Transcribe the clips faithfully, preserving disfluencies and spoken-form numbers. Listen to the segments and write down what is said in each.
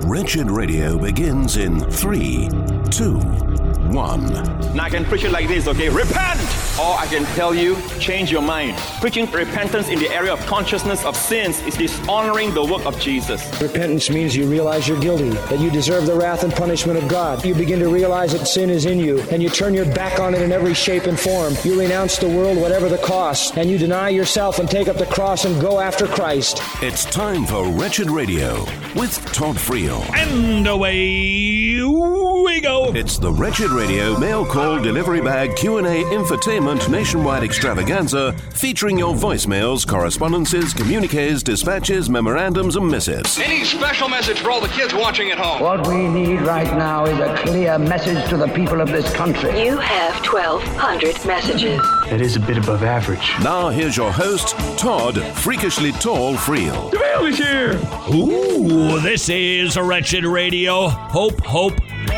Wretched Radio begins in three, two, one. Now I can preach it like this, okay? Repent! Or I can tell you, change your mind. Preaching repentance in the area of consciousness of sins is dishonoring the work of Jesus. Repentance means you realize you're guilty, that you deserve the wrath and punishment of God. You begin to realize that sin is in you, and you turn your back on it in every shape and form. You renounce the world, whatever the cost, and you deny yourself and take up the cross and go after Christ. It's time for Wretched Radio with Todd Friel. And away we go. It's the Wretched Radio mail call delivery bag Q and A infotainment nationwide extravaganza featuring your voicemails, correspondences, communiques, dispatches, memorandums, and missives. Any special message for all the kids watching at home? What we need right now is a clear message to the people of this country. You have twelve hundred messages. That is a bit above average. Now here's your host, Todd Freakishly Tall Friel. The mail is here. Ooh, this is Wretched Radio. Hope, hope,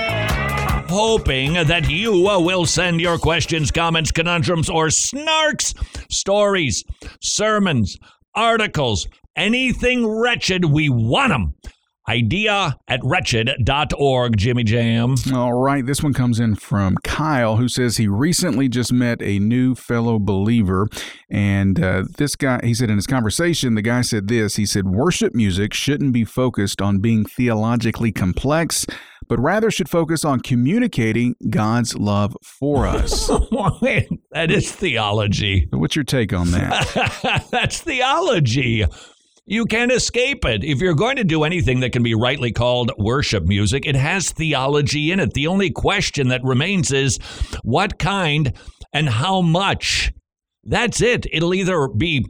hoping that you will send your questions, comments, conundrums, or snarks, stories, sermons, articles, anything wretched. We want them. Idea at wretched dot org, Jimmy Jam. All right, this one comes in from Kyle, who says he recently just met a new fellow believer. And uh, this guy, he said in his conversation, the guy said this. He said, worship music shouldn't be focused on being theologically complex, but rather should focus on communicating God's love for us. That is theology. What's your take on that? That's theology. You can't escape it. If you're going to do anything that can be rightly called worship music, it has theology in it. The only question that remains is what kind and how much. That's it. It'll either be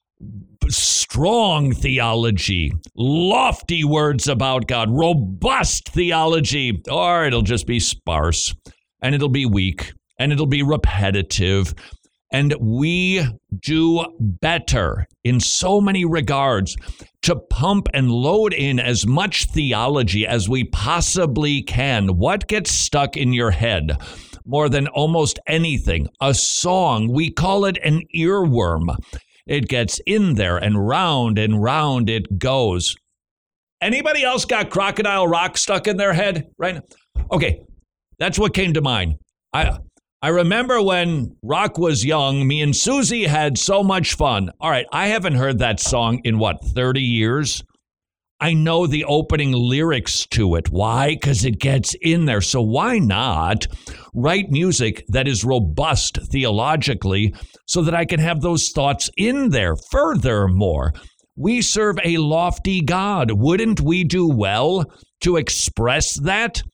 strong theology, lofty words about God, robust theology, or it'll just be sparse, and it'll be weak, and it'll be repetitive. And we do better in so many regards to pump and load in as much theology as we possibly can. What gets stuck in your head more than almost anything? A song. We call it an earworm. It gets in there and round and round it goes. Anybody else got Crocodile Rock stuck in their head right now? Okay, that's what came to mind. I I remember when Rock was young, me and Susie had so much fun. All right, I haven't heard that song in, what, thirty years? I know the opening lyrics to it. Why? Because it gets in there. So why not write music that is robust theologically so that I can have those thoughts in there? Furthermore, we serve a lofty God. Wouldn't we do well to express that?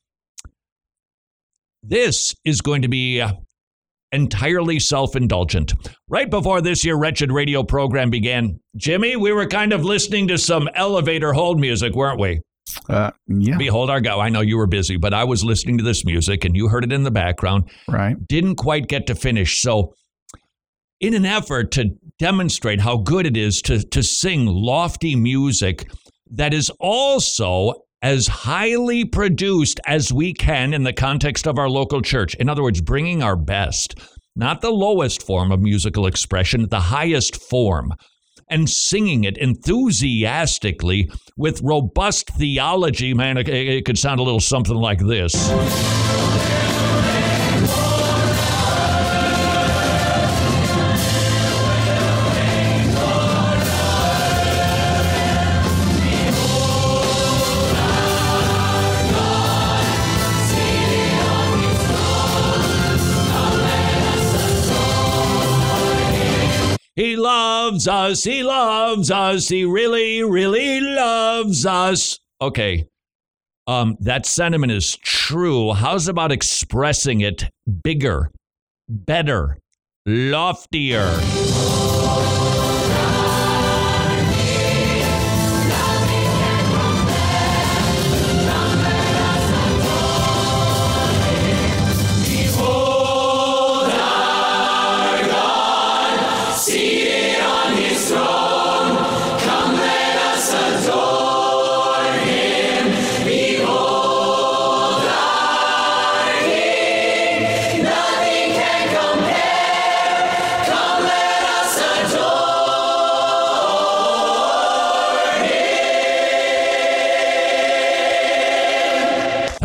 This is going to be entirely self-indulgent. Right before this year Wretched Radio program began, Jimmy, we were kind of listening to some elevator hold music, weren't we? Uh, yeah. Behold our God. I know you were busy, but I was listening to this music and you heard it in the background. Right. Didn't quite get to finish. So in an effort to demonstrate how good it is to, to sing lofty music that is also as highly produced as we can in the context of our local church. In other words, bringing our best, not the lowest form of musical expression, the highest form, and singing it enthusiastically with robust theology. Man, it, it could sound a little something like this. He loves us, he loves us, he really, really loves us. Okay, um, that sentiment is true. How's about expressing it bigger, better, loftier? Nothing can compare. Come let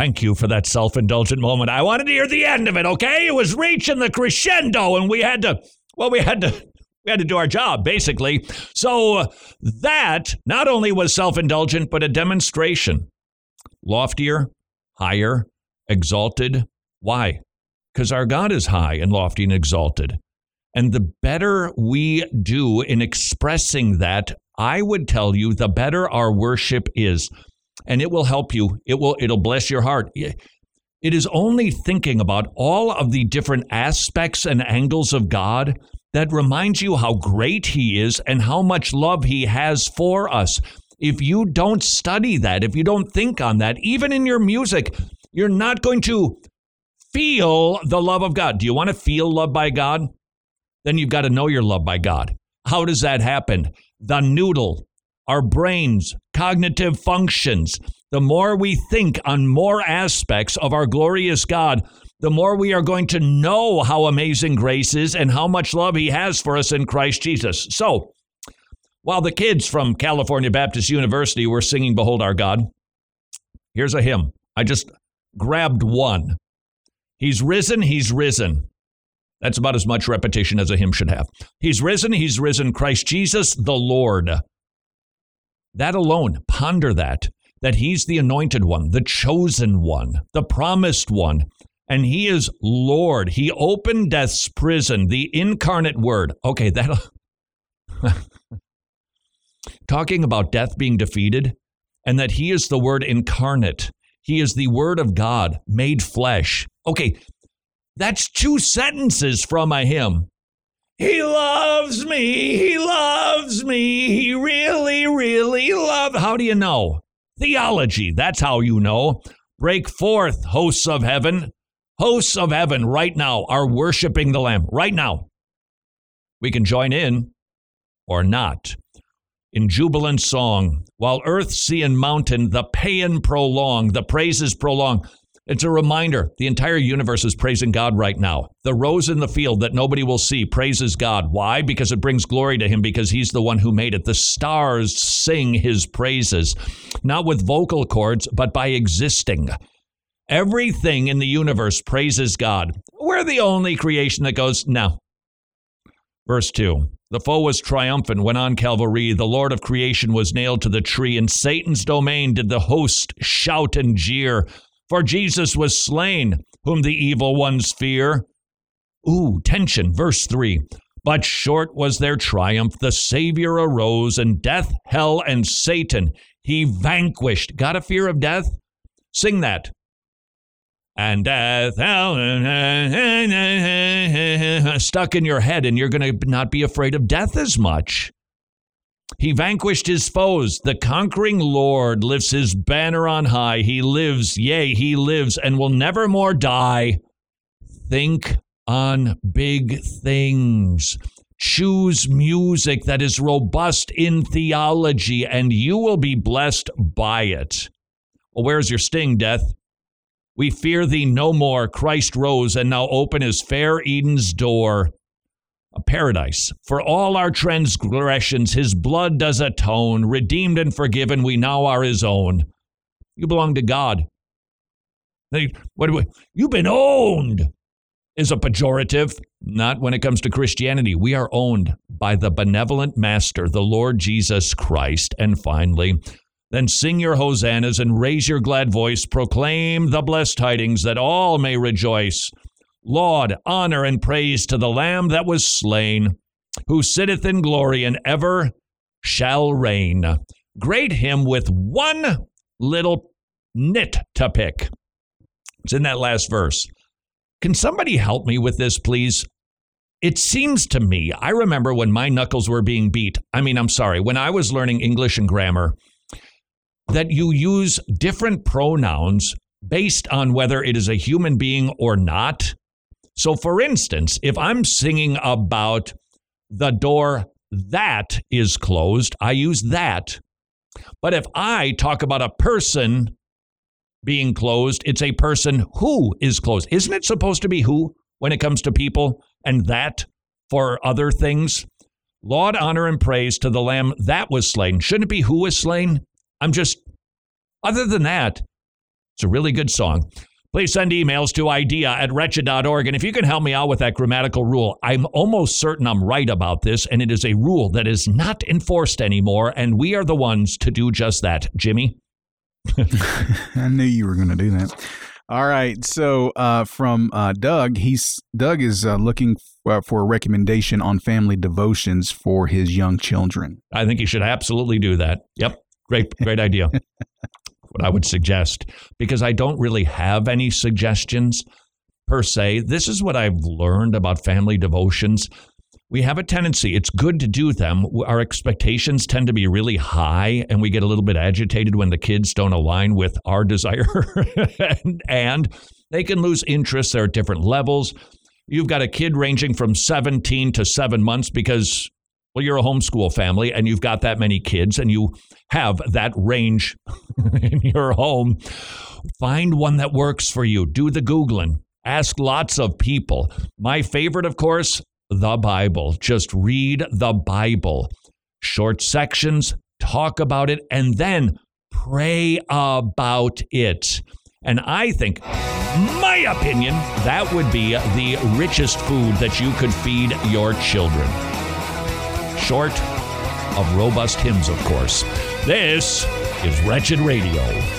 thank you for that self-indulgent moment. I wanted to hear the end of it, okay? It was reaching the crescendo, and we had to, well, we had to, we had to do our job, basically. So that not only was self-indulgent, but a demonstration. Loftier, higher, exalted. Why? Because our God is high and lofty and exalted. And the better we do in expressing that, I would tell you, the better our worship is. And it will help you. It will, it'll bless your heart. It is only thinking about all of the different aspects and angles of God that reminds you how great he is and how much love he has for us. If you don't study that, if you don't think on that, even in your music, you're not going to feel the love of God. Do you want to feel loved by God? Then you've got to know you're loved by God. How does that happen? The noodle, our brains, cognitive functions. The more we think on more aspects of our glorious God, the more we are going to know how amazing grace is and how much love he has for us in Christ Jesus. So, while the kids from California Baptist University were singing Behold Our God, here's a hymn. I just grabbed one. He's risen, he's risen. That's about as much repetition as a hymn should have. He's risen, he's risen, Christ Jesus the Lord. That alone, ponder that, that he's the anointed one, the chosen one, the promised one, and he is Lord. He opened death's prison, the incarnate word. Okay, that'll... Talking about death being defeated and that he is the word incarnate. He is the word of God made flesh. Okay, that's two sentences from a hymn. He loves me. He loves me. He really, really loves. How do you know? Theology. That's how you know. Break forth, hosts of heaven. Hosts of heaven right now are worshiping the Lamb. Right now. We can join in or not. In jubilant song, while earth, sea, and mountain, the paean prolong, the praises prolong. It's a reminder, the entire universe is praising God right now. The rose in the field that nobody will see praises God. Why? Because it brings glory to him, because he's the one who made it. The stars sing his praises, not with vocal cords, but by existing. Everything in the universe praises God. We're the only creation that goes, no. Verse two. The foe was triumphant when on Calvary the Lord of creation was nailed to the tree. In Satan's domain did the host shout and jeer. For Jesus was slain, whom the evil ones fear. Ooh, tension. Verse three. But short was their triumph. The Savior arose, and death, hell, and Satan he vanquished. Got a fear of death? Sing that. And death, hell, stuck in your head, and you're going to not be afraid of death as much. He vanquished his foes. The conquering Lord lifts his banner on high. He lives, yea, he lives, and will never more die. Think on big things. Choose music that is robust in theology, and you will be blessed by it. Well, where's your sting, death? We fear thee no more. Christ rose, and now open is fair Eden's door. A paradise. For all our transgressions, his blood does atone. Redeemed and forgiven, we now are his own. You belong to God. They, what, what, you've been owned is a pejorative. Not when it comes to Christianity. We are owned by the benevolent master, the Lord Jesus Christ. And finally, then sing your hosannas and raise your glad voice. Proclaim the blessed tidings that all may rejoice. Laud, honor, and praise to the Lamb that was slain, who sitteth in glory and ever shall reign. Great hymn with one little nit to pick. It's in that last verse. Can somebody help me with this, please? It seems to me, I remember when my knuckles were being beat. I mean, I'm sorry, when I was learning English and grammar, that you use different pronouns based on whether it is a human being or not. So, for instance, if I'm singing about the door that is closed, I use that. But if I talk about a person being closed, it's a person who is closed. Isn't it supposed to be who when it comes to people, and that for other things? Laud, honor, and praise to the Lamb that was slain. Shouldn't it be who was slain? I'm just, other than that, It's a really good song. Please send emails to idea at wretched dot org. And if you can help me out with that grammatical rule, I'm almost certain I'm right about this, and it is a rule that is not enforced anymore, and we are the ones to do just that. Jimmy? I knew you were going to do that. All right. So uh, from uh, Doug, he's Doug is uh, looking f- for a recommendation on family devotions for his young children. I think you should absolutely do that. Yep. Great, great idea. What I would suggest, because I don't really have any suggestions per se. This is what I've learned about family devotions. We have a tendency, it's good to do them. Our expectations tend to be really high, and we get a little bit agitated when the kids don't align with our desire. and, and they can lose interest. There are different levels. You've got a kid ranging from seventeen to seven months because, well, you're a homeschool family and you've got that many kids and you have that range in your home. Find one that works for you. Do the Googling. Ask lots of people. My favorite, of course, the Bible. Just read the Bible. Short sections, talk about it, and then pray about it. And I think, my opinion, that would be the richest food that you could feed your children. Short of robust hymns, of course. This is Wretched Radio.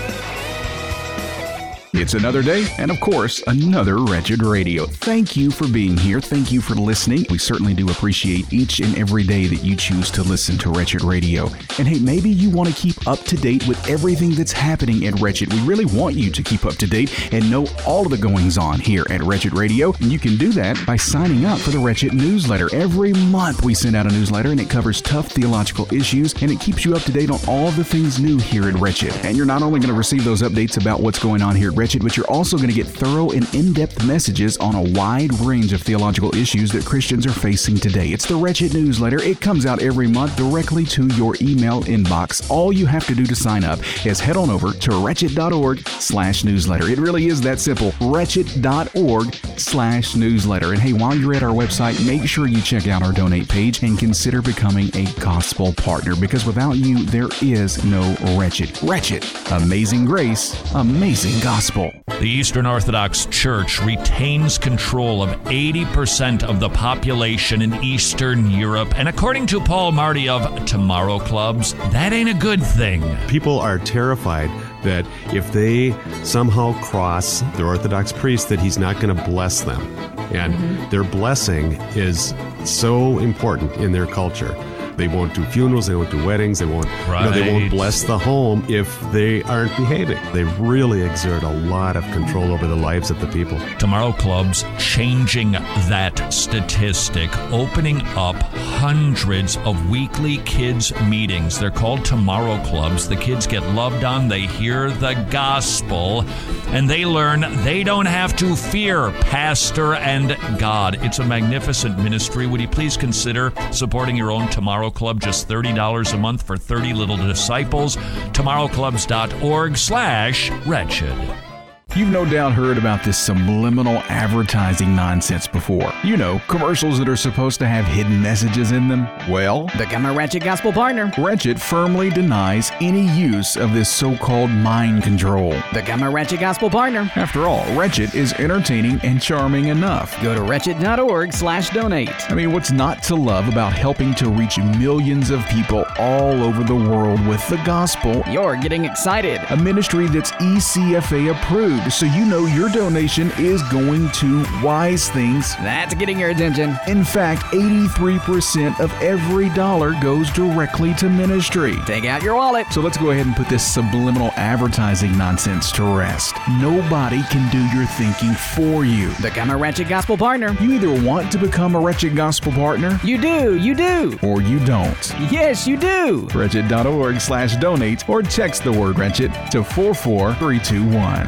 It's another day, and of course, another Wretched Radio. Thank you for being here. Thank you for listening. We certainly do appreciate each and every day that you choose to listen to Wretched Radio. And hey, maybe you want to keep up to date with everything that's happening at Wretched. We really want you to keep up to date and know all of the goings on here at Wretched Radio. And you can do that by signing up for the Wretched newsletter. Every month we send out a newsletter, and it covers tough theological issues, and it keeps you up to date on all the things new here at Wretched. And you're not only going to receive those updates about what's going on here at Wretched, but you're also going to get thorough and in-depth messages on a wide range of theological issues that Christians are facing today. It's the Wretched newsletter. It comes out every month directly to your email inbox. All you have to do to sign up is head on over to wretched dot org slash newsletter. It really is that simple. wretched dot org slash newsletter. And hey, while you're at our website, make sure you check out our donate page and consider becoming a gospel partner, because without you, there is no Wretched. Wretched. Amazing grace. Amazing gospel. The Eastern Orthodox Church retains control of eighty percent of the population in Eastern Europe. And according to Paul Marty of Tomorrow Clubs, that ain't a good thing. People are terrified that if they somehow cross the Orthodox priest, that he's not going to bless them. And mm-hmm. their blessing is so important in their culture. They won't do funerals, they won't do weddings, they won't right. you know, they won't bless the home if they aren't behaving. They really exert a lot of control over the lives of the people. Tomorrow Club's changing that statistic, opening up hundreds of weekly kids meetings. They're called Tomorrow Clubs. The kids get loved on, they hear the gospel, and they learn they don't have to fear pastor and God. It's a magnificent ministry. Would you please consider supporting your own Tomorrow Club? Just thirty dollars a month for thirty little disciples. tomorrow clubs dot org slash wretched. You've no doubt heard about this subliminal advertising nonsense before. You know, commercials that are supposed to have hidden messages in them. Well, become a Wretched Gospel Partner. Wretched firmly denies any use of this so-called mind control. Become a Wretched Gospel Partner. After all, Wretched is entertaining and charming enough. Go to wretched dot org slash donate. I mean, what's not to love about helping to reach millions of people all over the world with the gospel? You're getting excited. A ministry that's E C F A approved, so you know your donation is going to wise things. That's getting your attention. In fact, eighty-three percent of every dollar goes directly to ministry. Take out your wallet. So let's go ahead and put this subliminal advertising nonsense to rest. Nobody can do your thinking for you. Become a Wretched Gospel Partner. You either want to become a Wretched Gospel Partner. You do, you do. Or you don't. Yes, you do. wretched dot org slash donate or text the word Wretched to four four three two one.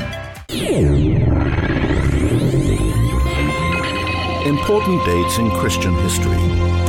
Important dates in Christian history.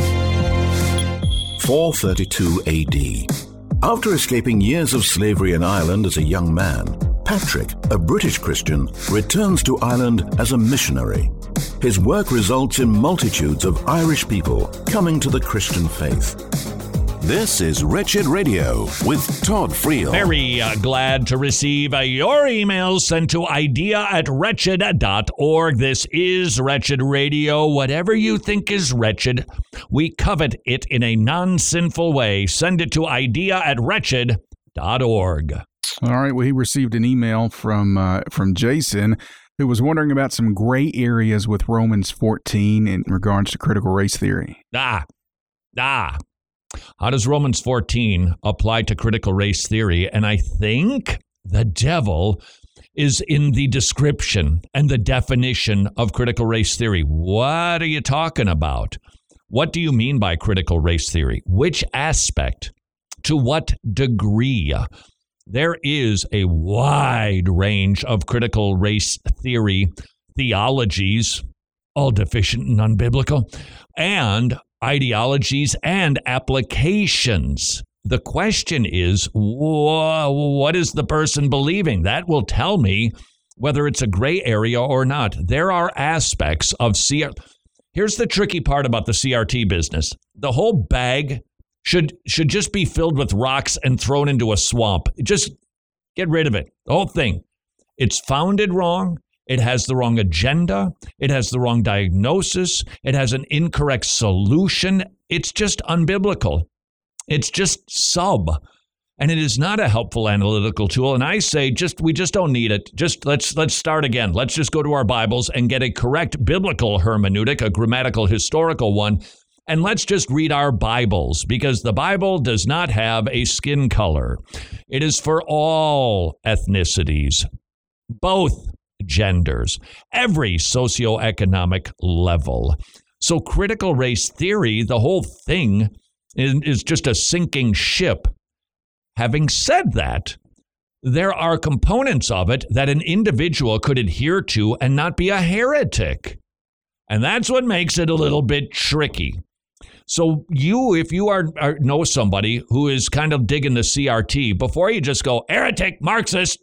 four thirty-two A D. After escaping years of slavery in Ireland as a young man, Patrick, a British Christian, returns to Ireland as a missionary. His work results in multitudes of Irish people coming to the Christian faith. This is Wretched Radio with Todd Friel. Very uh, glad to receive uh, your emails sent to idea at wretched dot org. This is Wretched Radio. Whatever you think is wretched, we covet it in a non-sinful way. Send it to idea at wretched dot org. All right. Well, he received an email from uh, from Jason, who was wondering about some gray areas with Romans fourteen in regards to critical race theory. Ah, ah. How does Romans fourteen apply to critical race theory? And I think the devil is in the description and the definition of critical race theory. What are you talking about? What do you mean by critical race theory? Which aspect? To what degree? There is a wide range of critical race theory theologies, all deficient and unbiblical, and ideologies and applications. The question is, wh- what is the person believing? That will tell me whether it's a gray area or not. There are aspects of C R T. Here's the tricky part about the C R T business. The whole bag should should just be filled with rocks and thrown into a swamp. Just get rid of it. The whole thing. It's founded wrong. It has the wrong agenda. It has the wrong diagnosis. It has an incorrect solution. It's just unbiblical. It's just sub. And it is not a helpful analytical tool. And I say just we just don't need it. Just let's let's start again. Let's just go to our Bibles and get a correct biblical hermeneutic, a grammatical historical one. And let's just read our Bibles, because the Bible does not have a skin color. It is for all ethnicities, both genders, every socioeconomic level. So critical race theory, the whole thing is, is just a sinking ship. Having said that, there are components of it that an individual could adhere to and not be a heretic. And that's what makes it a little bit tricky. So you, if you are, are know somebody who is kind of digging the C R T, before you just go, heretic, Marxist,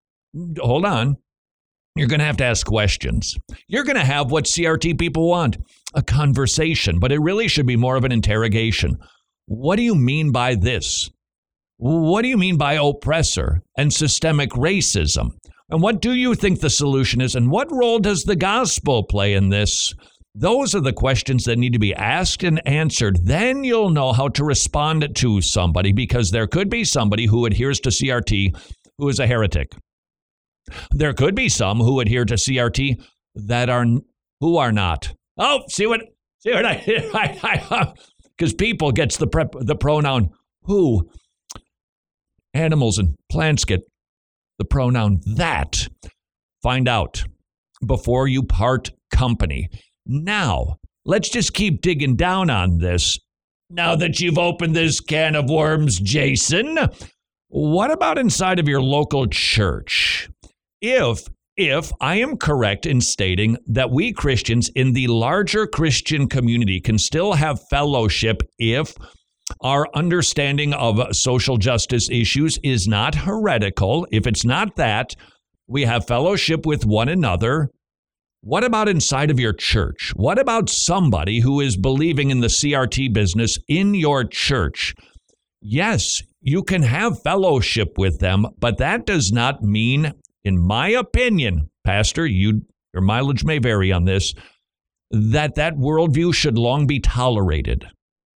hold on. You're going to have to ask questions. You're going to have what C R T people want, a conversation, but it really should be more of an interrogation. What do you mean by this? What do you mean by oppressor and systemic racism? And what do you think the solution is? And what role does the gospel play in this? Those are the questions that need to be asked and answered. Then you'll know how to respond to somebody, because there could be somebody who adheres to C R T who is a heretic. There could be some who adhere to C R T that are who are not. Oh, see what see what I I because people gets the prep the pronoun who. Animals and plants get the pronoun that. Find out before you part company. Now, let's just keep digging down on this. Now that you've opened this can of worms, Jason, what about inside of your local church? If, if I am correct in stating that we Christians in the larger Christian community can still have fellowship if our understanding of social justice issues is not heretical, if it's not that, we have fellowship with one another. What about inside of your church? What about somebody who is believing in the C R T business in your church? Yes, you can have fellowship with them, but that does not mean, in my opinion, Pastor, you, your mileage may vary on this, that that worldview should long be tolerated.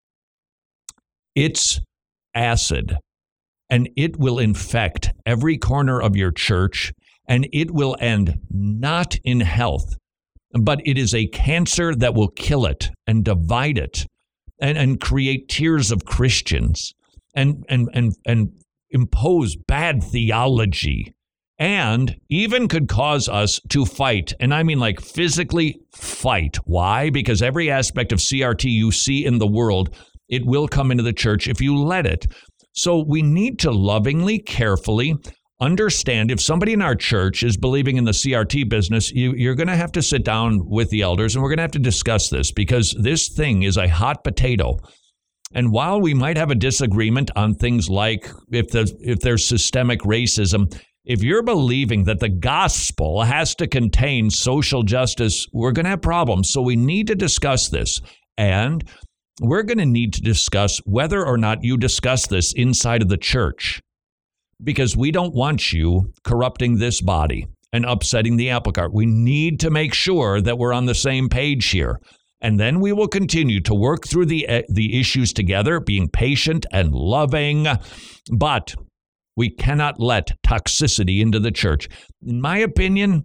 It's acid, and it will infect every corner of your church, and it will end not in health, but it is a cancer that will kill it and divide it and, and create tiers of Christians and, and, and, and impose bad theology, and even could cause us to fight. And I mean like physically fight. Why? Because every aspect of C R T you see in the world, it will come into the church if you let it. So we need to lovingly, carefully understand if somebody in our church is believing in the C R T business, you, you're going to have to sit down with the elders and we're going to have to discuss this, because this thing is a hot potato. And while we might have a disagreement on things like if the, if there's systemic racism, if you're believing that the gospel has to contain social justice, we're going to have problems. So we need to discuss this. And we're going to need to discuss whether or not you discuss this inside of the church, because we don't want you corrupting this body and upsetting the apple cart. We need to make sure that we're on the same page here. And then we will continue to work through the uh, the issues together, being patient and loving. But we cannot let toxicity into the church. In my opinion,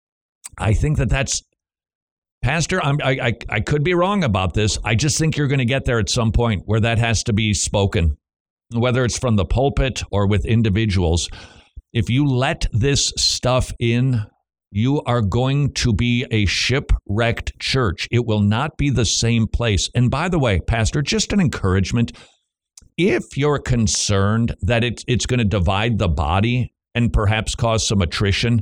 I think that that's, Pastor, I'm, I, I I could be wrong about this. I just think you're going to get there at some point where that has to be spoken, whether it's from the pulpit or with individuals. If you let this stuff in, you are going to be a shipwrecked church. It will not be the same place. And by the way, Pastor, just an encouragement. If you're concerned that it's, it's going to divide the body and perhaps cause some attrition,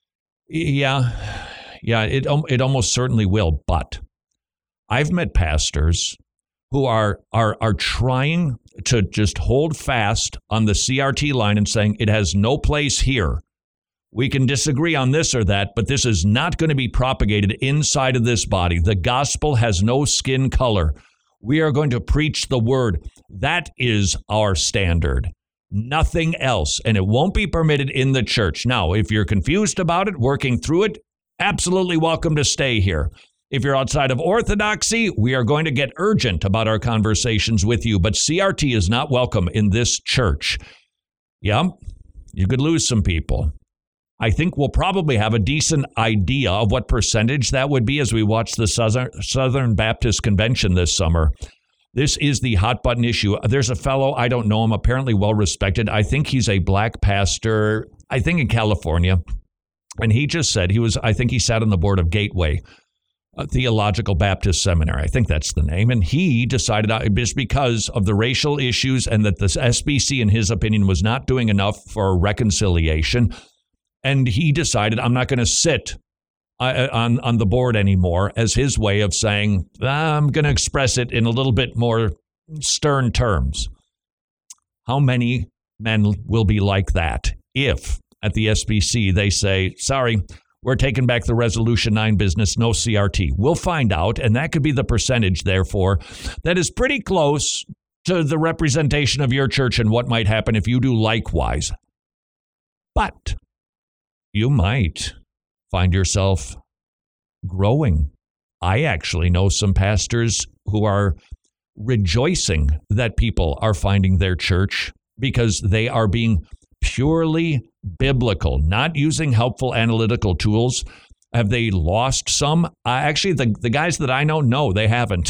yeah, yeah, it, it almost certainly will. But I've met pastors who are, are, are trying to just hold fast on the C R T line and saying it has no place here. We can disagree on this or that, but this is not going to be propagated inside of this body. The gospel has no skin color. We are going to preach the word. That is our standard. Nothing else. And it won't be permitted in the church. Now, if you're confused about it, working through it, absolutely welcome to stay here. If you're outside of orthodoxy, we are going to get urgent about our conversations with you. But C R T is not welcome in this church. Yeah, you could lose some people. I think we'll probably have a decent idea of what percentage that would be as we watch the Southern, Southern Baptist Convention this summer. This is the hot button issue. There's a fellow, I don't know him, apparently well respected. I think he's a black pastor, I think in California. And he just said he was, I think he sat on the board of Gateway uh, Theological Baptist Seminary. I think that's the name. And he decided uh, just because of the racial issues and that the S B C, in his opinion, was not doing enough for reconciliation. And he decided, I'm not going to sit uh, on, on the board anymore, as his way of saying, I'm going to express it in a little bit more stern terms. How many men will be like that if at the S B C they say, sorry, we're taking back the Resolution nine business, no C R T? We'll find out, and that could be the percentage, therefore, that is pretty close to the representation of your church and what might happen if you do likewise. But you might find yourself growing. I actually know some pastors who are rejoicing that people are finding their church because they are being purely biblical, not using helpful analytical tools. Have they lost some? Uh, actually, the, the guys that I know, no, they haven't.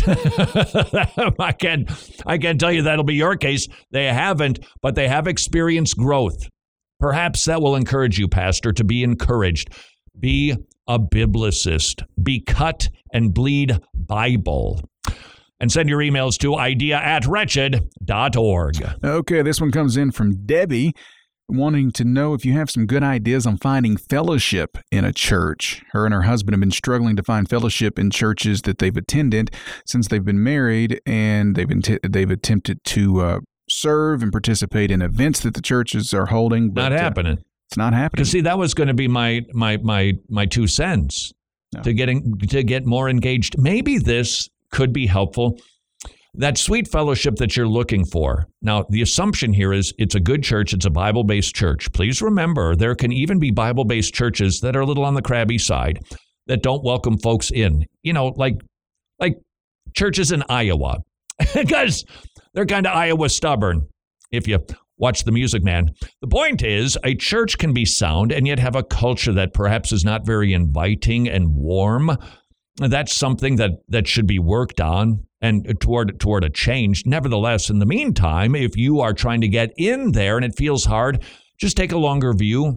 I can I can tell you that'll be your case. They haven't, but they have experienced growth. Perhaps that will encourage you, Pastor, to be encouraged. Be a biblicist. Be cut and bleed Bible. And send your emails to idea at wretched dot org. Okay, this one comes in from Debbie, wanting to know if you have some good ideas on finding fellowship in a church. Her and her husband have been struggling to find fellowship in churches that they've attended since they've been married, and they've int- they've attempted to uh, serve and participate in events that the churches are holding. But, not happening. Uh, it's not happening. Because see, that was going to be my my my my two cents no. to getting to get more engaged. Maybe this could be helpful. That sweet fellowship that you're looking for. Now, the assumption here is it's a good church. It's a Bible-based church. Please remember, there can even be Bible-based churches that are a little on the crabby side that don't welcome folks in. You know, like like churches in Iowa, because they're kind of Iowa stubborn, if you watch The Music Man. The point is, a church can be sound and yet have a culture that perhaps is not very inviting and warm. That's something that, that should be worked on and toward toward a change. Nevertheless, in the meantime, if you are trying to get in there and it feels hard, just take a longer view.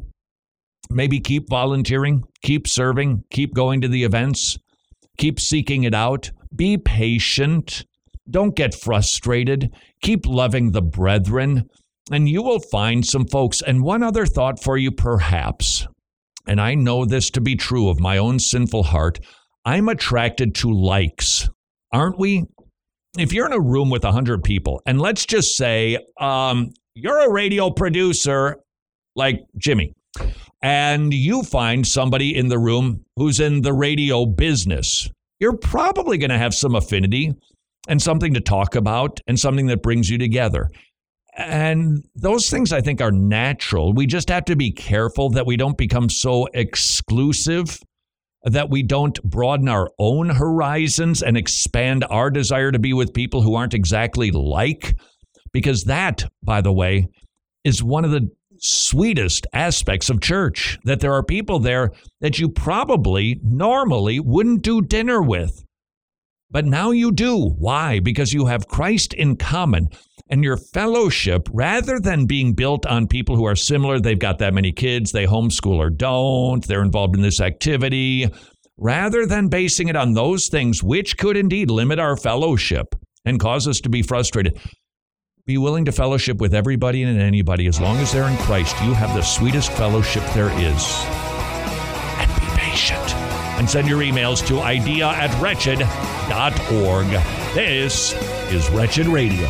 Maybe keep volunteering, keep serving, keep going to the events, keep seeking it out. Be patient. Don't get frustrated. Keep loving the brethren, and you will find some folks. And one other thought for you, perhaps, and I know this to be true of my own sinful heart, I'm attracted to likes, aren't we? If you're in a room with one hundred people, and let's just say um, you're a radio producer like Jimmy, and you find somebody in the room who's in the radio business, you're probably going to have some affinity. and something to talk about and something that brings you together. And those things, I think, are natural. We just have to be careful that we don't become so exclusive, that we don't broaden our own horizons and expand our desire to be with people who aren't exactly like. Because that, by the way, is one of the sweetest aspects of church, that there are people there that you probably normally wouldn't do dinner with. But now you do. Why? Because you have Christ in common. And your fellowship, rather than being built on people who are similar, they've got that many kids, they homeschool or don't, they're involved in this activity, rather than basing it on those things, which could indeed limit our fellowship and cause us to be frustrated, be willing to fellowship with everybody and anybody. As long as they're in Christ, you have the sweetest fellowship there is. And be patient. And send your emails to idea at wretched dot org. This is Wretched Radio.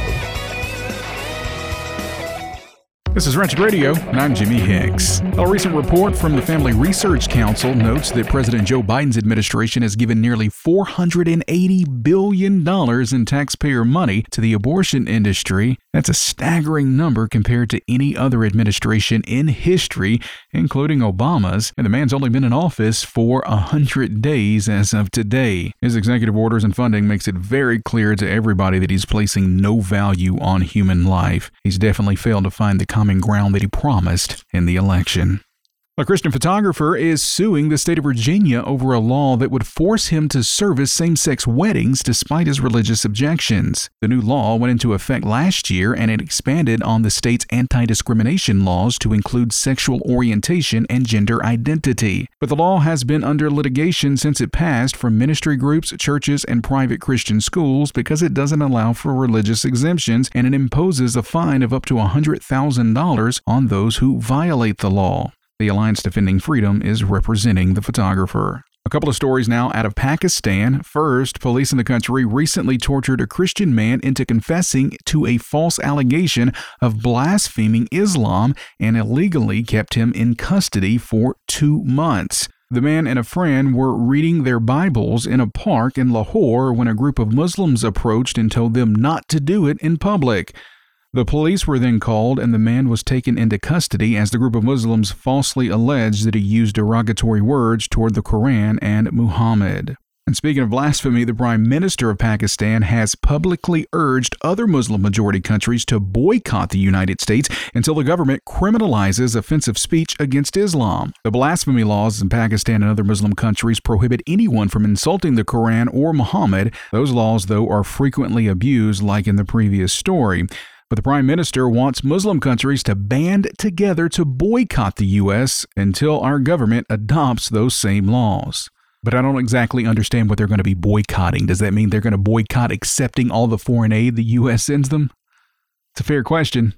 This is Wretched Radio, and I'm Jimmy Hicks. A recent report from the Family Research Council notes that President Joe Biden's administration has given nearly four hundred eighty billion dollars in taxpayer money to the abortion industry. That's a staggering number compared to any other administration in history, including Obama's, and the man's only been in office for one hundred days as of today. His executive orders and funding makes it very clear to everybody that he's placing no value on human life. He's definitely failed to find the common ground that he promised in the election. A Christian photographer is suing the state of Virginia over a law that would force him to service same-sex weddings despite his religious objections. The new law went into effect last year, and it expanded on the state's anti-discrimination laws to include sexual orientation and gender identity. But the law has been under litigation since it passed from ministry groups, churches, and private Christian schools because it doesn't allow for religious exemptions, and it imposes a fine of up to one hundred thousand dollars on those who violate the law. The Alliance Defending Freedom is representing the photographer. A couple of stories now out of Pakistan. First, police in the country recently tortured a Christian man into confessing to a false allegation of blaspheming Islam and illegally kept him in custody for two months. The man and a friend were reading their Bibles in a park in Lahore when a group of Muslims approached and told them not to do it in public. The police were then called, and the man was taken into custody as the group of Muslims falsely alleged that he used derogatory words toward the Quran and Muhammad. And speaking of blasphemy, the Prime Minister of Pakistan has publicly urged other Muslim-majority countries to boycott the United States until the government criminalizes offensive speech against Islam. The blasphemy laws in Pakistan and other Muslim countries prohibit anyone from insulting the Quran or Muhammad. Those laws, though, are frequently abused, like in the previous story. But the Prime Minister wants Muslim countries to band together to boycott the U S until our government adopts those same laws. But I don't exactly understand what they're going to be boycotting. Does that mean they're going to boycott accepting all the foreign aid the U S sends them? It's a fair question.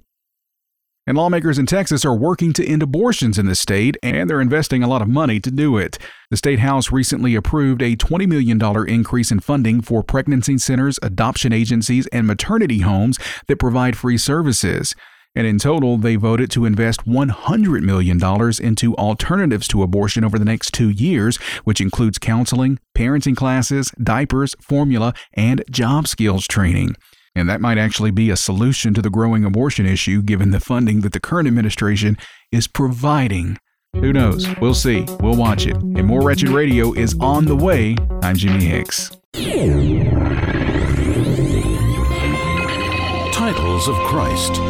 And lawmakers in Texas are working to end abortions in the state, and they're investing a lot of money to do it. The State House recently approved a twenty million dollars increase in funding for pregnancy centers, adoption agencies, and maternity homes that provide free services. And in total, they voted to invest one hundred million dollars into alternatives to abortion over the next two years, which includes counseling, parenting classes, diapers, formula, and job skills training. And that might actually be a solution to the growing abortion issue, given the funding that the current administration is providing. Who knows? We'll see. We'll watch it. And more Wretched Radio is on the way. I'm Jimmy Hicks. Titles of Christ.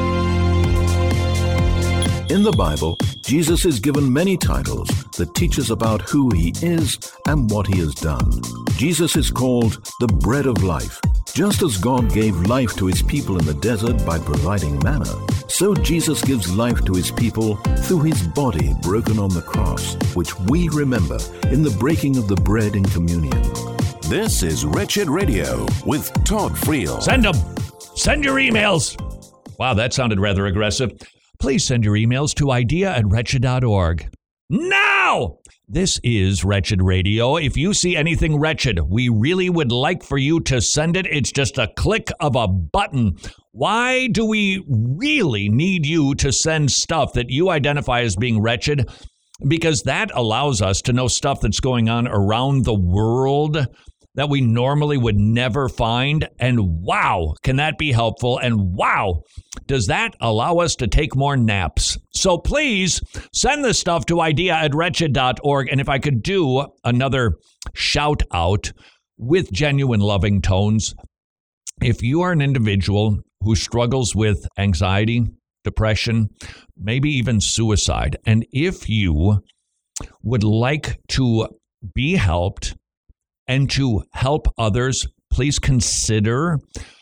In the Bible, Jesus is given many titles that teach us about who he is and what he has done. Jesus is called the bread of life. Just as God gave life to his people in the desert by providing manna, so Jesus gives life to his people through his body broken on the cross, which we remember in the breaking of the bread in communion. This is Wretched Radio with Todd Friel. Send them. Send your emails. Wow, that sounded rather aggressive. Please send your emails to idea at wretched dot org. Now! This is Wretched Radio. If you see anything wretched, we really would like for you to send it. It's just a click of a button. Why do we really need you to send stuff that you identify as being wretched? Because that allows us to know stuff that's going on around the world that we normally would never find. And wow, can that be helpful? And wow, does that allow us to take more naps? So please send this stuff to idea at wretched dot org. And if I could do another shout out with genuine loving tones, if you are an individual who struggles with anxiety, depression, maybe even suicide, and if you would like to be helped and to help others, please consider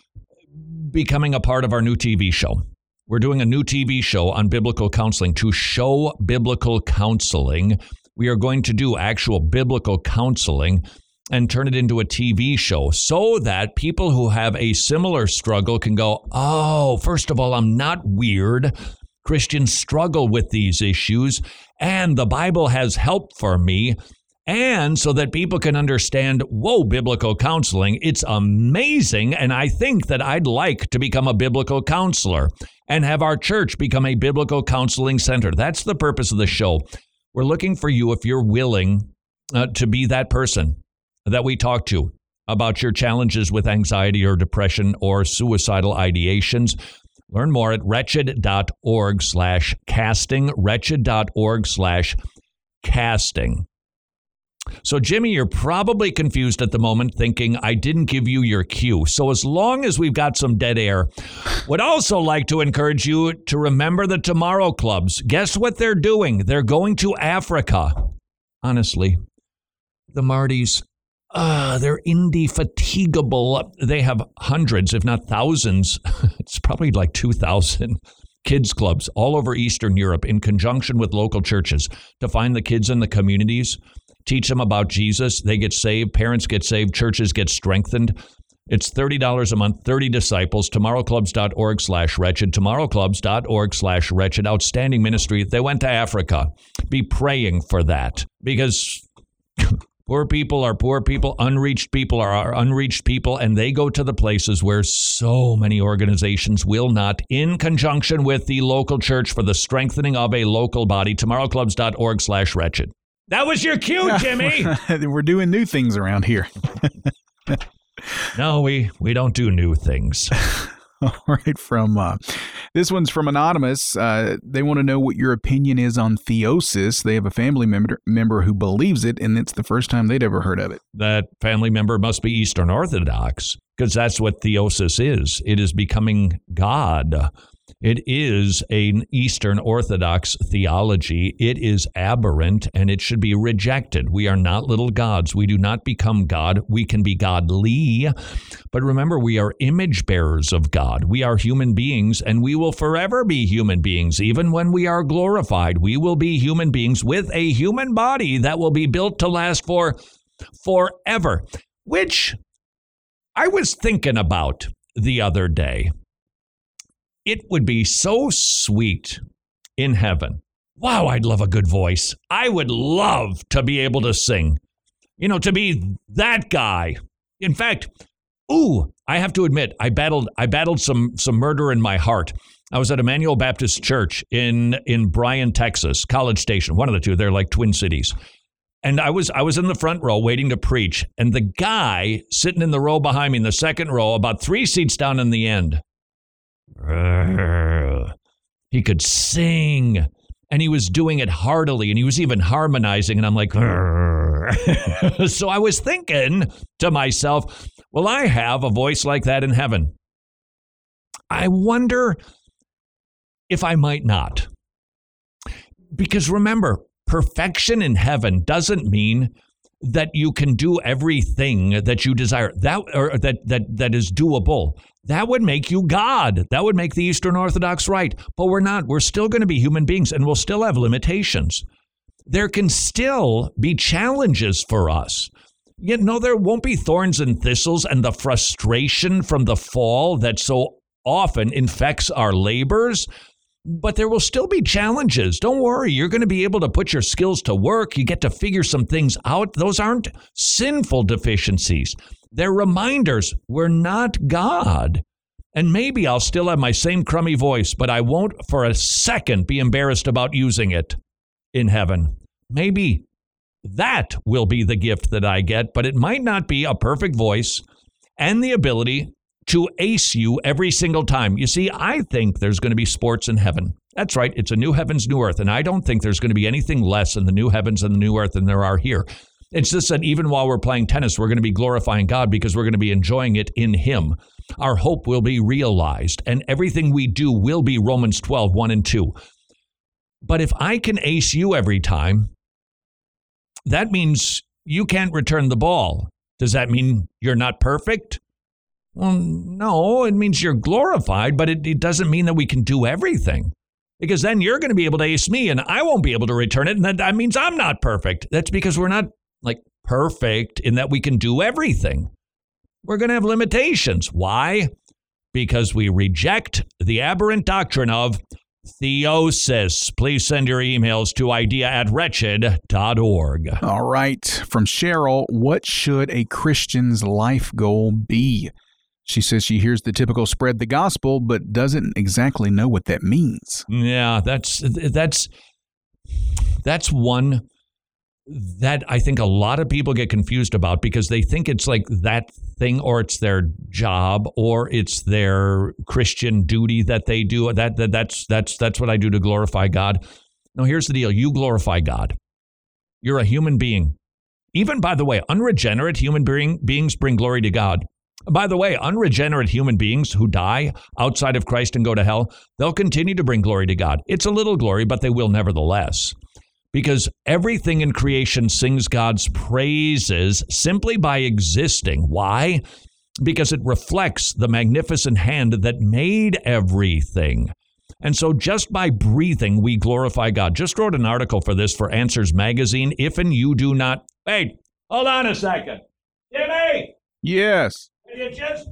becoming a part of our new T V show. We're doing a new T V show on biblical counseling to show biblical counseling. We are going to do actual biblical counseling and turn it into a T V show so that people who have a similar struggle can go, oh, first of all, I'm not weird. Christians struggle with these issues, and the Bible has help for me. And so that people can understand, whoa, biblical counseling, it's amazing. And I think that I'd like to become a biblical counselor and have our church become a biblical counseling center. That's the purpose of the show. We're looking for you if you're willing uh, to be that person that we talk to about your challenges with anxiety or depression or suicidal ideations. Learn more at wretched dot org slash casting, wretched dot org slash casting. So, Jimmy, you're probably confused at the moment thinking I didn't give you your cue. So as long as we've got some dead air, would also like to encourage you to remember the Tomorrow Clubs. Guess what they're doing? They're going to Africa. Honestly, the Martys, uh, they're indefatigable. They have hundreds, if not thousands. It's probably like two thousand kids clubs all over Eastern Europe in conjunction with local churches to find the kids in the communities. Teach them about Jesus. They get saved. Parents get saved. Churches get strengthened. It's thirty dollars a month, thirty disciples. tomorrowclubs dot org slash wretched. tomorrowclubs dot org slash wretched. Outstanding ministry. They went to Africa. Be praying for that because poor people are poor people. Unreached people are unreached people. And they go to the places where so many organizations will not, in conjunction with the local church for the strengthening of a local body. tomorrowclubs dot org slash wretched. That was your cue, Jimmy. We're doing new things around here. No, we, we don't do new things. All right, from uh, this one's from Anonymous. Uh, they want to know what your opinion is on theosis. They have a family member member who believes it, and it's the first time they'd ever heard of it. That family member must be Eastern Orthodox, because that's what theosis is. It is becoming God. It is an Eastern Orthodox theology. It is aberrant, and it should be rejected. We are not little gods. We do not become God. We can be godly, but remember, we are image bearers of God. We are human beings, and we will forever be human beings. Even when we are glorified, we will be human beings with a human body that will be built to last for forever, which I was thinking about the other day. It would be so sweet in heaven. Wow, I'd love a good voice. I would love to be able to sing. You know, to be that guy. In fact, ooh, I have to admit, I battled I battled some some murder in my heart. I was at Emmanuel Baptist Church in in Bryan, Texas, College Station, one of the two. They're like twin cities. And I was I was in the front row waiting to preach, and the guy sitting in the row behind me in the second row, about three seats down in the end, he could sing, and he was doing it heartily, and he was even harmonizing, and I'm like, so I was thinking to myself, will I have a voice like that in heaven? I wonder if I might not. Because remember, perfection in heaven doesn't mean that you can do everything that you desire, that or that that that is doable. That would make you God. That would make the Eastern Orthodox right. But we're not. We're still going to be human beings, and we'll still have limitations. There can still be challenges for us. You know, there won't be thorns and thistles and the frustration from the fall that so often infects our labors. But there will still be challenges. Don't worry. You're going to be able to put your skills to work. You get to figure some things out. Those aren't sinful deficiencies. They're reminders. We're not God. And maybe I'll still have my same crummy voice, but I won't for a second be embarrassed about using it in heaven. Maybe That will be the gift that I get, but it might not be a perfect voice and the ability to ace you every single time. You see, I think there's going to be sports in heaven. That's right. It's a new heavens, new earth. And I don't think there's going to be anything less in the new heavens and the new earth than there are here. It's just that even while we're playing tennis, we're going to be glorifying God because we're going to be enjoying it in Him. Our hope will be realized, and everything we do will be Romans twelve, one and two. But if I can ace you every time, that means you can't return the ball. Does that mean you're not perfect? Well, no, it means you're glorified, but it, it doesn't mean that we can do everything. Because then you're going to be able to ace me and I won't be able to return it. And that, that means I'm not perfect. That's because we're not like perfect in that we can do everything. We're going to have limitations. Why? Because we reject the aberrant doctrine of theosis. Please send your emails to idea at wretched dot org. All right. From Cheryl, what should a Christian's life goal be? She says she hears the typical spread the gospel, but doesn't exactly know what that means. Yeah, that's that's that's one that I think a lot of people get confused about because they think it's like that thing or it's their job or it's their Christian duty that they do. That, that that's that's that's what I do to glorify God. No, here's the deal. You glorify God. You're a human being. Even, by the way, unregenerate human being, beings bring glory to God. By the way, unregenerate human beings who die outside of Christ and go to hell, they'll continue to bring glory to God. It's a little glory, but they will nevertheless. Because everything in creation sings God's praises simply by existing. Why? Because it reflects the magnificent hand that made everything. And so just by breathing, we glorify God. Just wrote an article for this for Answers Magazine. If and you do not... Wait, hold on a second. Jimmy! Yes. Can you just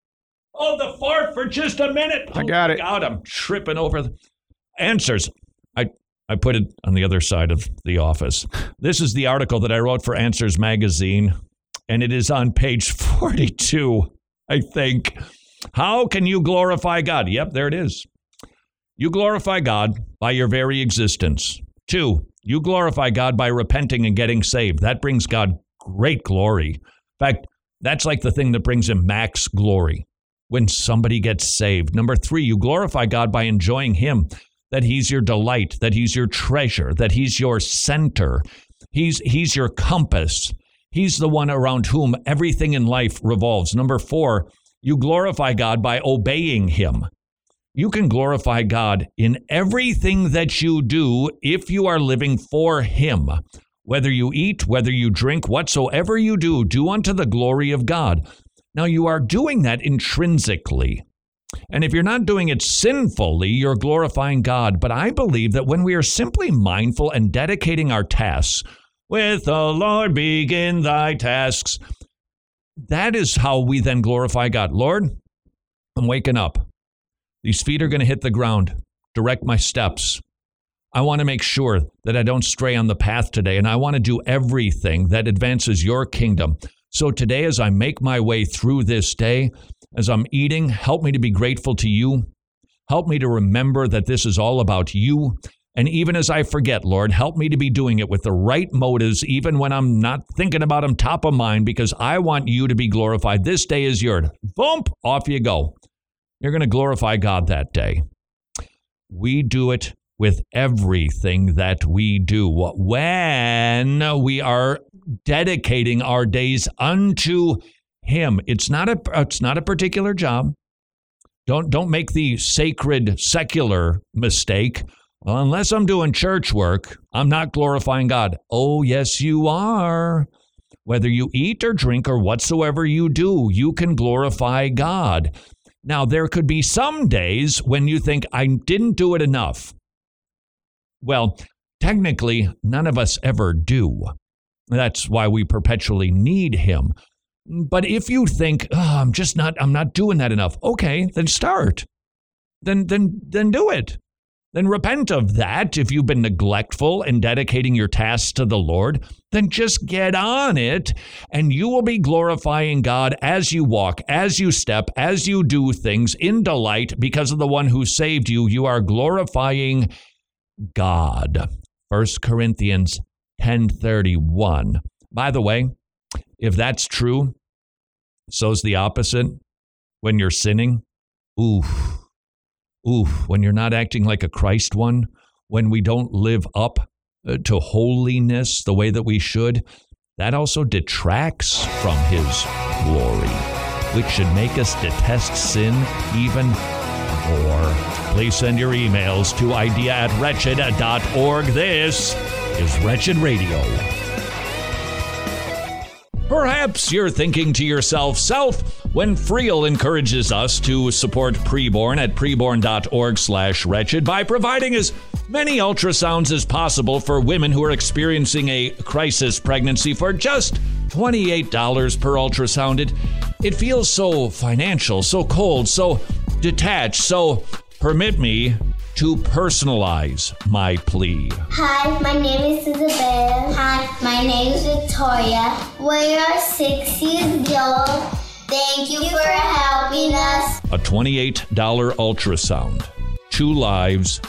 hold the fort for just a minute? I got oh, it. God, I'm tripping over the answers. I I put it on the other side of the office. This is the article that I wrote for Answers Magazine, and it is on page forty-two, I think. How can you glorify God? Yep, there it is. You glorify God by your very existence. Two, you glorify God by repenting and getting saved. That brings God great glory. In fact, that's like the thing that brings him max glory when somebody gets saved. Number three, you glorify God by enjoying him, that he's your delight, that he's your treasure, that he's your center. He's, he's your compass. He's the one around whom everything in life revolves. Number four, you glorify God by obeying him. You can glorify God in everything that you do if you are living for him. Whether you eat, whether you drink, whatsoever you do, do unto the glory of God. Now, you are doing that intrinsically. And if you're not doing it sinfully, you're glorifying God. But I believe that when we are simply mindful and dedicating our tasks, with the Lord begin thy tasks, that is how we then glorify God. Lord, I'm waking up. These feet are going to hit the ground. Direct my steps. I want to make sure that I don't stray on the path today, and I want to do everything that advances your kingdom. So today, as I make my way through this day, as I'm eating, help me to be grateful to you. Help me to remember that this is all about you. And even as I forget, Lord, help me to be doing it with the right motives, even when I'm not thinking about them top of mind, because I want you to be glorified. This day is yours. Boom, off you go. You're going to glorify God that day. We do it with everything that we do. When we are dedicating our days unto him, it's not a it's not a particular job. Don't don't make the sacred secular mistake. Well, unless I'm doing church work, I'm not glorifying God. Oh, yes, you are. Whether you eat or drink or whatsoever you do, you can glorify God. Now, there could be some days when you think, I didn't do it enough. Well, technically, none of us ever do. That's why we perpetually need him. But if you think, oh, I'm just not, I'm not doing that enough. Okay, then start. Then, then, then do it. Then repent of that. If you've been neglectful in dedicating your tasks to the Lord, then just get on it, and you will be glorifying God as you walk, as you step, as you do things in delight because of the one who saved you. You are glorifying God. First Corinthians ten thirty-one. By the way, if that's true, so's the opposite. When you're sinning, oof, oof, when you're not acting like a Christ one, when we don't live up uh, to holiness the way that we should, that also detracts from his glory, which should make us detest sin even more. Please send your emails to idea at wretched dot org. This is Wretched Radio. Perhaps you're thinking to yourself, self, when Friel encourages us to support Preborn at preborn.org slash wretched by providing as many ultrasounds as possible for women who are experiencing a crisis pregnancy for just twenty-eight dollars per ultrasound. It, it feels so financial, so cold, so detached, so permit me to personalize my plea. Hi, my name is Isabel. Hi, my name is Victoria. We are six years old. Thank you for helping us. A twenty-eight dollars ultrasound. Two lives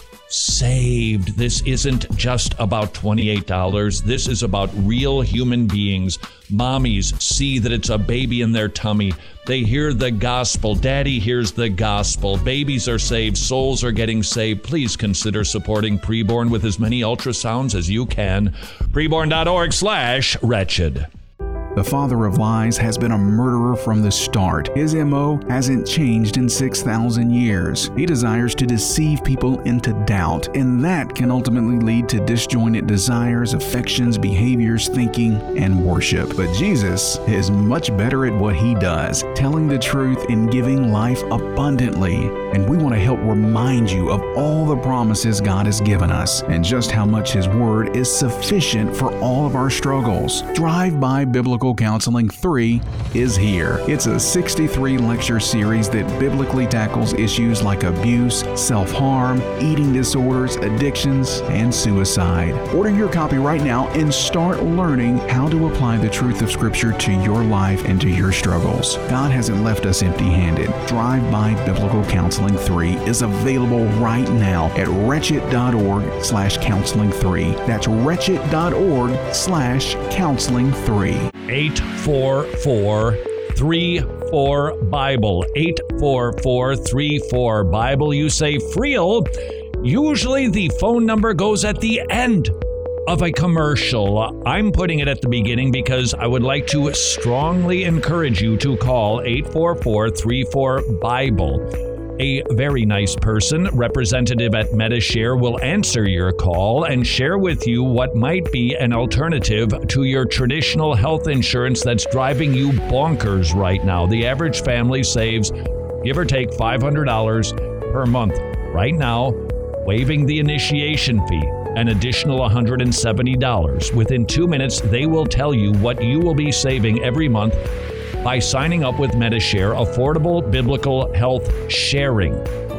saved. This isn't just about twenty-eight dollars. This is about real human beings. Mommies see that it's a baby in their tummy. They hear the gospel. Daddy hears the gospel. Babies are saved. Souls are getting saved. Please consider supporting Preborn with as many ultrasounds as you can. Preborn.org slash wretched. The father of lies has been a murderer from the start. His M O hasn't changed in six thousand years. He desires to deceive people into doubt, and that can ultimately lead to disjointed desires, affections, behaviors, thinking, and worship. But Jesus is much better at what he does, telling the truth and giving life abundantly. And we want to help remind you of all the promises God has given us and just how much his word is sufficient for all of our struggles. Drive-by Biblical Counseling three is here. It's a sixty-three lecture series that biblically tackles issues like abuse, self-harm, eating disorders, addictions, and suicide. Order your copy right now and start learning how to apply the truth of Scripture to your life and to your struggles. God hasn't left us empty-handed. Drive-by Biblical Counseling three is available right now at wretched.org slash counseling three. That's wretched.org slash counseling three. eight four four, three four, Bible. eight four four, three four, Bible. You say Friel. Usually the phone number goes at the end of a commercial. I'm putting it at the beginning because I would like to strongly encourage you to call eight four four, three four, Bible. A very nice person, representative at Medishare, will answer your call and share with you what might be an alternative to your traditional health insurance that's driving you bonkers right now. The average family saves, give or take, five hundred dollars per month. Right now, waiving the initiation fee, an additional one hundred seventy dollars. Within two minutes, they will tell you what you will be saving every month by signing up with Medishare, Affordable Biblical Health Sharing.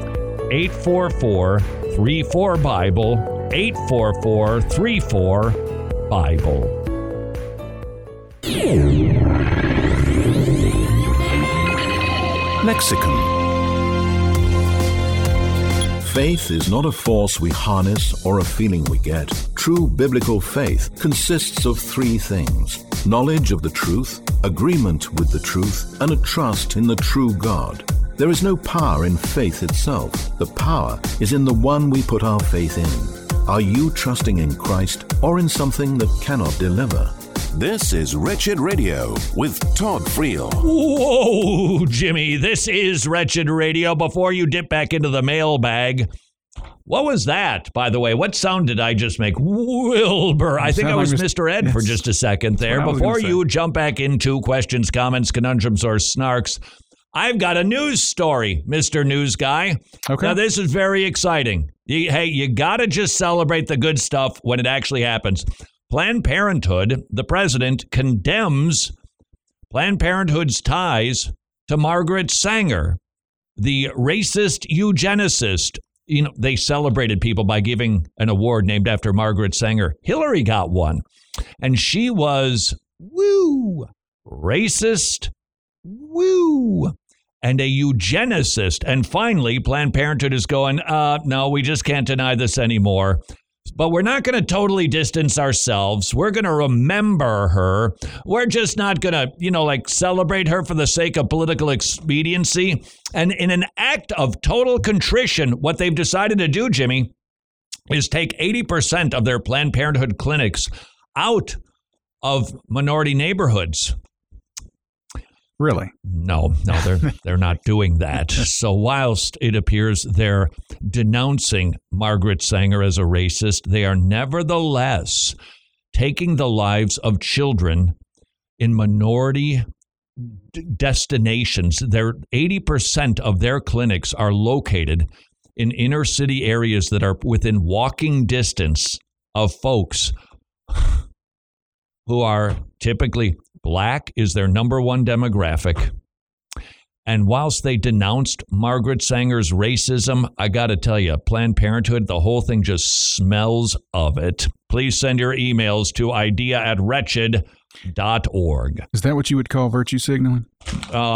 eight four four, three four, Bible. eight four four, three four, Bible. Lexicon. Faith is not a force we harness or a feeling we get. True biblical faith consists of three things: knowledge of the truth, agreement with the truth, and a trust in the true God. There is no power in faith itself. The power is in the one we put our faith in. Are you trusting in Christ or in something that cannot deliver? This is Wretched Radio with Todd Friel. Whoa, Jimmy, this is Wretched Radio. Before you dip back into the mailbag, what was that, by the way? What sound did I just make? Wilbur. I think I was like Mister Ed yes. for just a second there. Before you jump back into questions, comments, conundrums, or snarks, I've got a news story, Mister News Guy. Okay. Now, this is very exciting. You, hey, you got to just celebrate the good stuff when it actually happens. Planned Parenthood, the president, condemns Planned Parenthood's ties to Margaret Sanger, the racist eugenicist. You know, they celebrated people by giving an award named after Margaret Sanger. Hillary got one, and she was, woo, racist, woo, and a eugenicist. And finally, Planned Parenthood is going, uh, no, we just can't deny this anymore. But we're not going to totally distance ourselves. We're going to remember her. We're just not going to, you know, like celebrate her for the sake of political expediency. And in an act of total contrition, what they've decided to do, Jimmy, is take eighty percent of their Planned Parenthood clinics out of minority neighborhoods. Really? No, no, they're they're not doing that. So whilst it appears they're denouncing Margaret Sanger as a racist, they are nevertheless taking the lives of children in minority d- destinations. They're eighty percent of their clinics are located in inner city areas that are within walking distance of folks who are typically black is their number one demographic. And whilst they denounced Margaret Sanger's racism, I got to tell you, Planned Parenthood, the whole thing just smells of it. Please send your emails to idea at wretched dot org. Is that what you would call virtue signaling? Uh,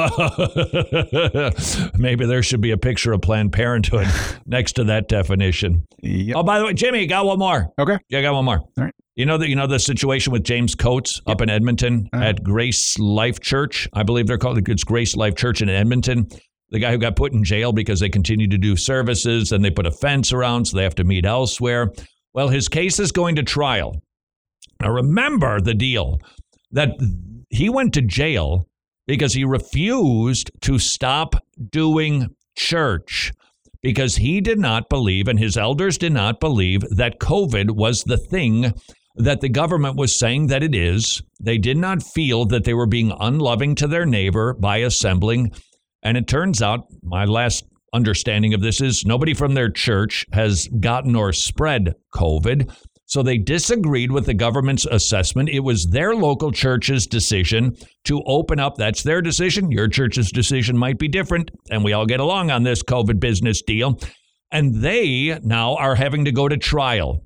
maybe there should be a picture of Planned Parenthood next to that definition. Yep. Oh, by the way, Jimmy, got one more. Okay. Yeah, I got one more. All right. You know that you know the situation with James Coates up in Edmonton uh, at Grace Life Church. I believe they're called it's Grace Life Church in Edmonton. The guy who got put in jail because they continue to do services and they put a fence around so they have to meet elsewhere. Well, his case is going to trial. Now remember the deal that he went to jail because he refused to stop doing church because he did not believe and his elders did not believe that COVID was the thing that the government was saying that it is. They did not feel that they were being unloving to their neighbor by assembling. And it turns out, my last understanding of this is nobody from their church has gotten or spread COVID. So they disagreed with the government's assessment. It was their local church's decision to open up. That's their decision. Your church's decision might be different. And we all get along on this COVID business deal. And they now are having to go to trial.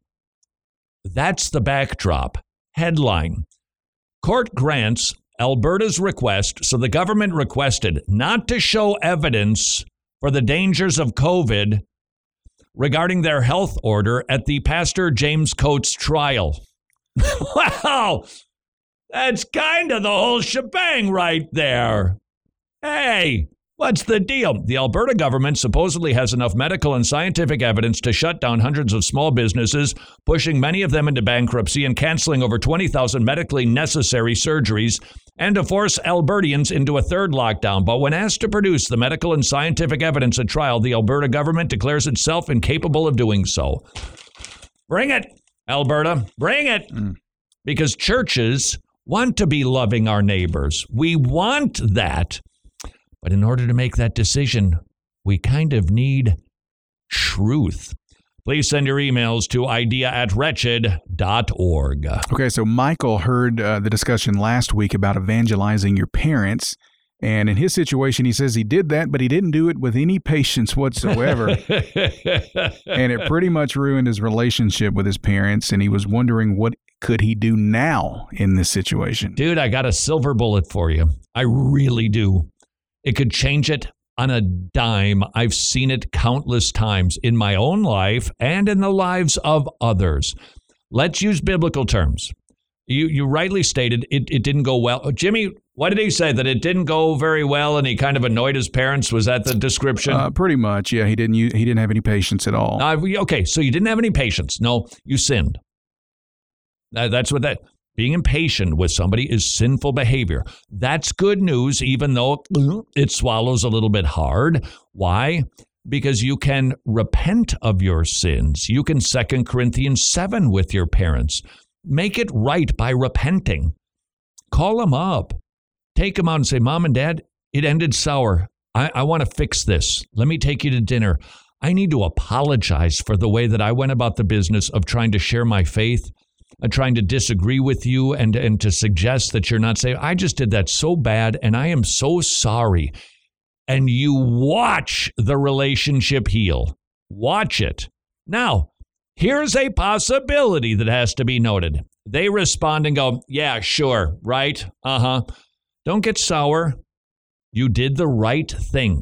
That's the backdrop. Headline: Court grants Alberta's request. So the government requested not to show evidence for the dangers of COVID regarding their health order at the Pastor James Coates trial. Wow, that's kind of the whole shebang right there. Hey, what's the deal? The Alberta government supposedly has enough medical and scientific evidence to shut down hundreds of small businesses, pushing many of them into bankruptcy and canceling over twenty thousand medically necessary surgeries, and to force Albertians into a third lockdown. But when asked to produce the medical and scientific evidence at trial, the Alberta government declares itself incapable of doing so. Bring it, Alberta. Bring it. Mm. Because churches want to be loving our neighbors. We want that. But in order to make that decision, we kind of need truth. Please send your emails to idea at wretched dot org. Okay, so Michael heard uh, the discussion last week about evangelizing your parents. And in his situation, he says he did that, but he didn't do it with any patience whatsoever. And it pretty much ruined his relationship with his parents. And he was wondering what could he do now in this situation. Dude, I got a silver bullet for you. I really do. It could change it on a dime. I've seen it countless times in my own life and in the lives of others. Let's use biblical terms. You you rightly stated it, it didn't go well. Jimmy, what did he say? That it didn't go very well and he kind of annoyed his parents? Was that the description? Uh, pretty much, yeah. He didn't use, he didn't have any patience at all. Uh, okay, so you didn't have any patience. No, you sinned. Uh, that's what that... Being impatient with somebody is sinful behavior. That's good news, even though it swallows a little bit hard. Why? Because you can repent of your sins. You can Second Corinthians seven with your parents. Make it right by repenting. Call them up. Take them out and say, Mom and Dad, it ended sour. I, I want to fix this. Let me take you to dinner. I need to apologize for the way that I went about the business of trying to share my faith. Uh, trying to disagree with you and, and to suggest that you're not saved. I just did that so bad, and I am so sorry. And you watch the relationship heal. Watch it. Now, here's a possibility that has to be noted. They respond and go, yeah, sure, right? Uh-huh. Don't get sour. You did the right thing.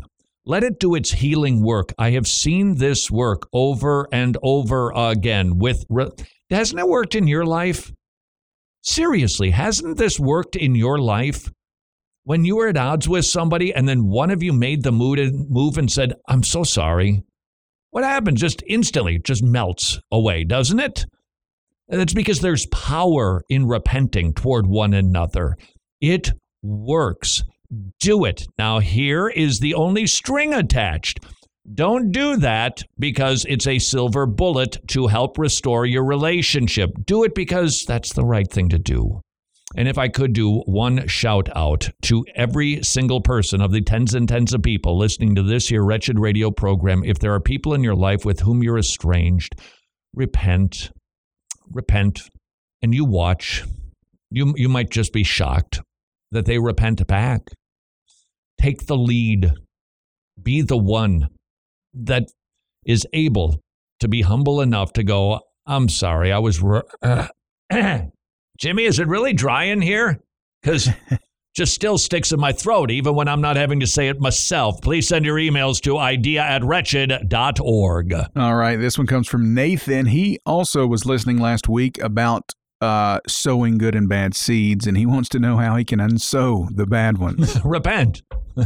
Let it do its healing work. I have seen this work over and over again. With re- hasn't it worked in your life? Seriously, hasn't this worked in your life? When you were at odds with somebody and then one of you made the move and said, I'm so sorry. What happens? Just instantly, just melts away, doesn't it? That's because there's power in repenting toward one another. It works. Do it. Now, here is the only string attached. Don't do that because it's a silver bullet to help restore your relationship. Do it because that's the right thing to do. And if I could do one shout out to every single person of the tens and tens of people listening to this here Wretched Radio program, if there are people in your life with whom you're estranged, repent, repent, and you watch. You, you might just be shocked that they repent back. Take the lead. Be the one that is able to be humble enough to go, I'm sorry, I was... Uh, Jimmy, is it really dry in here? Because just still sticks in my throat, even when I'm not having to say it myself. Please send your emails to idea at wretched dot org. All right, this one comes from Nathan. He also was listening last week about uh, sowing good and bad seeds, and he wants to know how he can unsow the bad ones. Repent.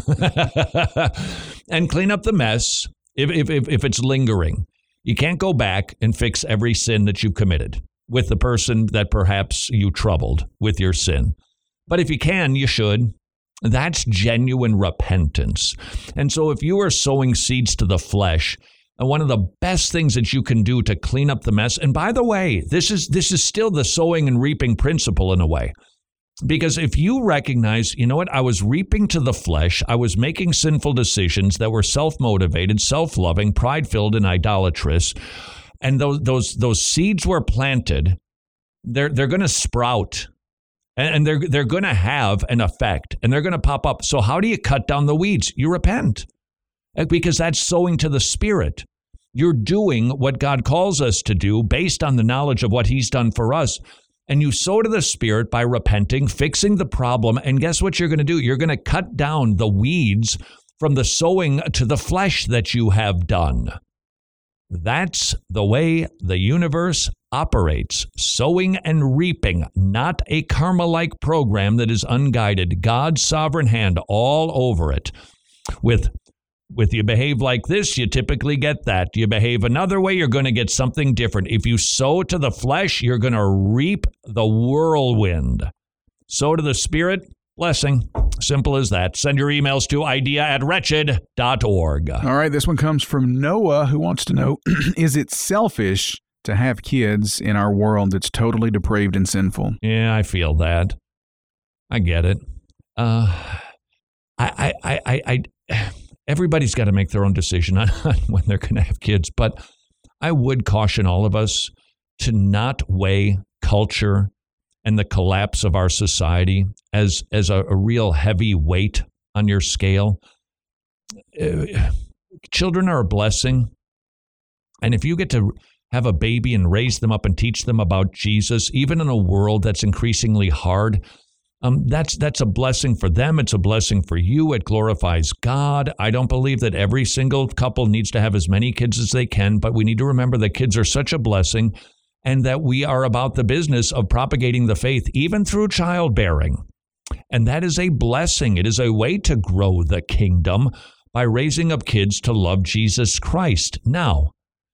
And clean up the mess if, if, if, if it's lingering. You can't go back and fix every sin that you've committed with the person that perhaps you troubled with your sin. But if you can, you should. That's genuine repentance. And so if you are sowing seeds to the flesh, and one of the best things that you can do to clean up the mess, and by the way, this is this is still the sowing and reaping principle in a way. Because if you recognize, you know what, I was reaping to the flesh, I was making sinful decisions that were self-motivated, self-loving, pride-filled, and idolatrous, and those those those seeds were planted, they're they're going to sprout, and, and they're they're going to have an effect, and they're going to pop up. So how do you cut down the weeds? You repent, because that's sowing to the Spirit. You're doing what God calls us to do based on the knowledge of what He's done for us. And you sow to the Spirit by repenting, fixing the problem, and guess what you're going to do? You're going to cut down the weeds from the sowing to the flesh that you have done. That's the way the universe operates. Sowing and reaping, not a karma-like program that is unguided. God's sovereign hand all over it. With, with you behave like this, you typically get that. You behave another way, you're going to get something different. If you sow to the flesh, you're going to reap the whirlwind. Sow to the Spirit, blessing. Simple as that. Send your emails to idea at wretched dot org. All right, this one comes from Noah, who wants to know, is it selfish to have kids in our world that's totally depraved and sinful? Yeah, I feel that. I get it. Uh, I, I, I, I, I everybody's got to make their own decision on when they're going to have kids, but I would caution all of us to not weigh culture and the collapse of our society as as a, a real heavy weight on your scale. Uh, children are a blessing. And if you get to have a baby and raise them up and teach them about Jesus, even in a world that's increasingly hard, um, that's that's a blessing for them. It's a blessing for you. It glorifies God. I don't believe that every single couple needs to have as many kids as they can, but we need to remember that kids are such a blessing, and that we are about the business of propagating the faith, even through childbearing. And that is a blessing. It is a way to grow the kingdom by raising up kids to love Jesus Christ. Now,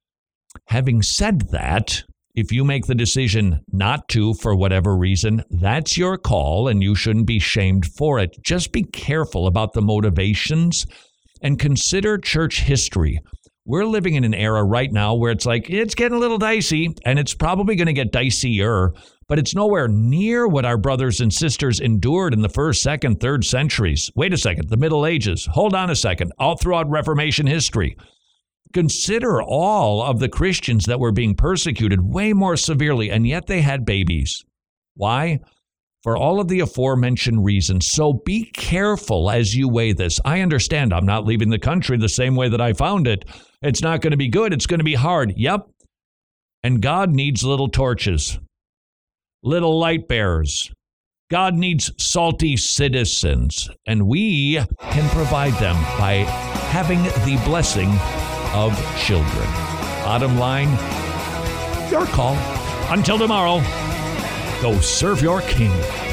having said that, if you make the decision not to for whatever reason, that's your call, and you shouldn't be shamed for it. Just be careful about the motivations and consider church history. We're living in an era right now where it's like, it's getting a little dicey, and it's probably going to get dicier, but it's nowhere near what our brothers and sisters endured in the first, second, third centuries. Wait a second, the Middle Ages. Hold on a second. All throughout Reformation history. Consider all of the Christians that were being persecuted way more severely, and yet they had babies. Why? For all of the aforementioned reasons. So be careful as you weigh this. I understand I'm not leaving the country the same way that I found it. It's not going to be good. It's going to be hard. Yep. And God needs little torches, little light bearers. God needs salty citizens, and we can provide them by having the blessing of children. Bottom line, your call. Until tomorrow, go serve your King.